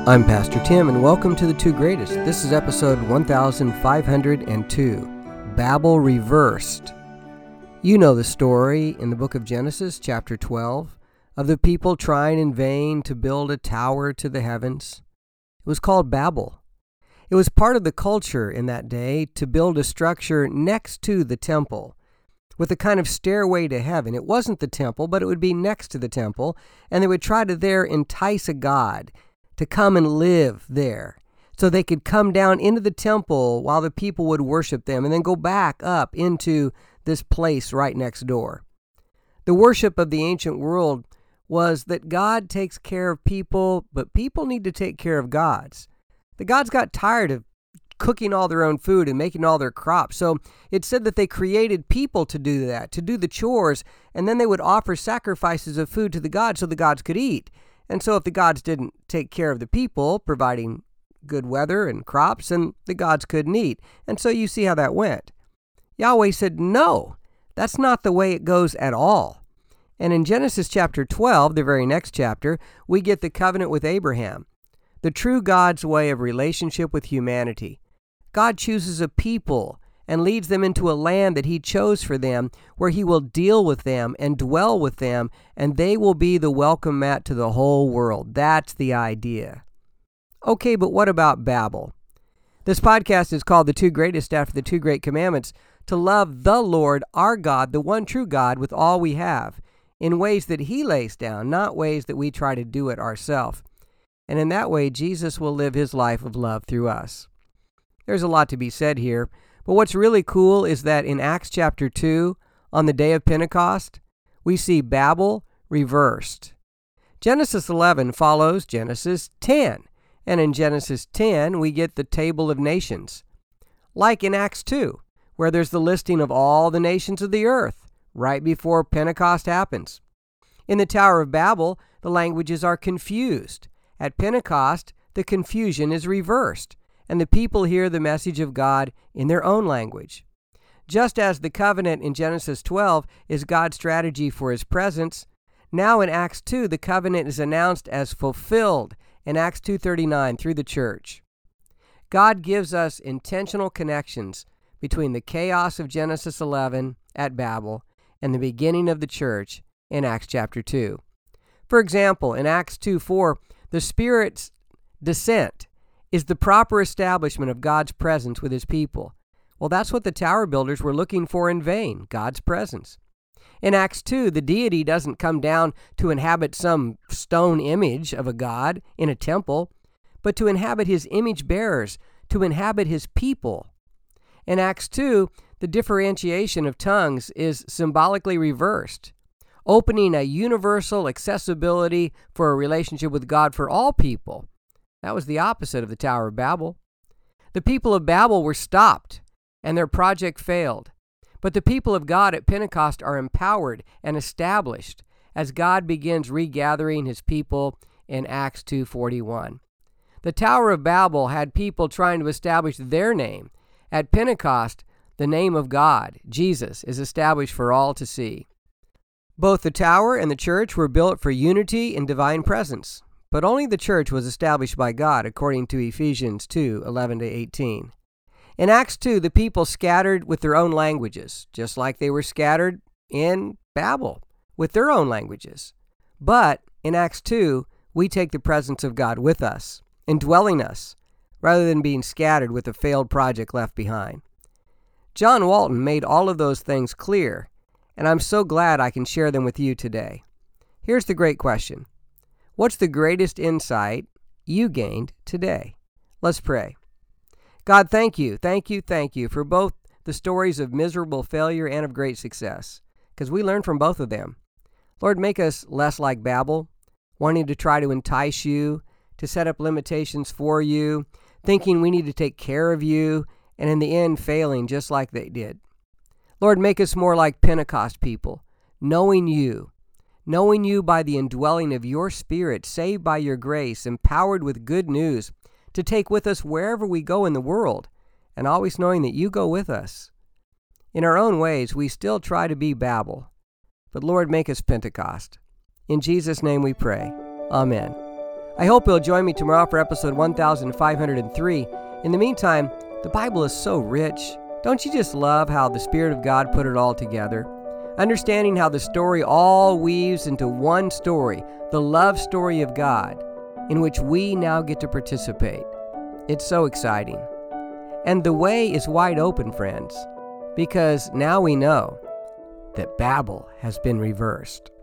I'm Pastor Tim, and welcome to The Two Greatest. This is episode 1502, Babel Reversed. You know the story in the book of Genesis, chapter 12, of the people trying in vain to build a tower to the heavens. It was called Babel. It was part of the culture in that day to build a structure next to the temple, with a kind of stairway to heaven. It wasn't the temple, but it would be next to the temple, and they would try to there entice a god to come and live there, so they could come down into the temple while the people would worship them and then go back up into this place right next door. The worship of the ancient world was that God takes care of people, but people need to take care of gods. The gods got tired of cooking all their own food and making all their crops, so it said that they created people to do that, to do the chores, and then they would offer sacrifices of food to the gods so the gods could eat. And so if the gods didn't take care of the people, providing good weather and crops, then the gods couldn't eat. And so you see how that went. Yahweh said, no, that's not the way it goes at all. And in Genesis chapter 12, the very next chapter, we get the covenant with Abraham, the true God's way of relationship with humanity. God chooses a people and leads them into a land that he chose for them, where he will deal with them and dwell with them, and they will be the welcome mat to the whole world. That's the idea. Okay, but what about Babel? This podcast is called The Two Greatest after the two great commandments: to love the Lord, our God, the one true God, with all we have, in ways that he lays down, not ways that we try to do it ourselves. And in that way, Jesus will live his life of love through us. There's a lot to be said here. But what's really cool is that in Acts chapter 2, on the day of Pentecost, we see Babel reversed. Genesis 11 follows Genesis 10, and in Genesis 10 we get the table of nations. Like in Acts 2, where there's the listing of all the nations of the earth, right before Pentecost happens. In the Tower of Babel, the languages are confused. At Pentecost, the confusion is reversed, and the people hear the message of God in their own language. Just as the covenant in Genesis 12 is God's strategy for his presence, now in Acts 2 the covenant is announced as fulfilled in Acts 2:39 through the church. God gives us intentional connections between the chaos of Genesis 11 at Babel and the beginning of the church in Acts chapter 2. For example, in Acts 2:4, the Spirit's descent is the proper establishment of God's presence with his people. Well, that's what the tower builders were looking for in vain, God's presence. In Acts 2, the deity doesn't come down to inhabit some stone image of a god in a temple, but to inhabit his image bearers, to inhabit his people. In Acts 2, the differentiation of tongues is symbolically reversed, opening a universal accessibility for a relationship with God for all people. That was the opposite of the Tower of Babel. The people of Babel were stopped, and their project failed. But the people of God at Pentecost are empowered and established as God begins regathering his people in Acts 2:41. The Tower of Babel had people trying to establish their name. At Pentecost, the name of God, Jesus, is established for all to see. Both the tower and the church were built for unity and divine presence. But only the church was established by God, according to Ephesians 2:11-18. In Acts 2, the people scattered with their own languages, just like they were scattered in Babel with their own languages. But in Acts 2, we take the presence of God with us, indwelling us, rather than being scattered with a failed project left behind. John Walton made all of those things clear, and I'm so glad I can share them with you today. Here's the great question. What's the greatest insight you gained today? Let's pray. God, thank you for both the stories of miserable failure and of great success, because we learn from both of them. Lord, make us less like Babel, wanting to try to entice you, to set up limitations for you, thinking we need to take care of you, and in the end failing just like they did. Lord, make us more like Pentecost people, knowing you by the indwelling of your Spirit, saved by your grace, empowered with good news to take with us wherever we go in the world, and always knowing that you go with us. In our own ways, we still try to be Babel, but Lord, make us Pentecost. In Jesus' name we pray. Amen. I hope you'll join me tomorrow for episode 1503. In the meantime, the Bible is so rich. Don't you just love how the Spirit of God put it all together? Understanding how the story all weaves into one story, the love story of God, in which we now get to participate. It's so exciting. And the way is wide open, friends, because now we know that Babel has been reversed.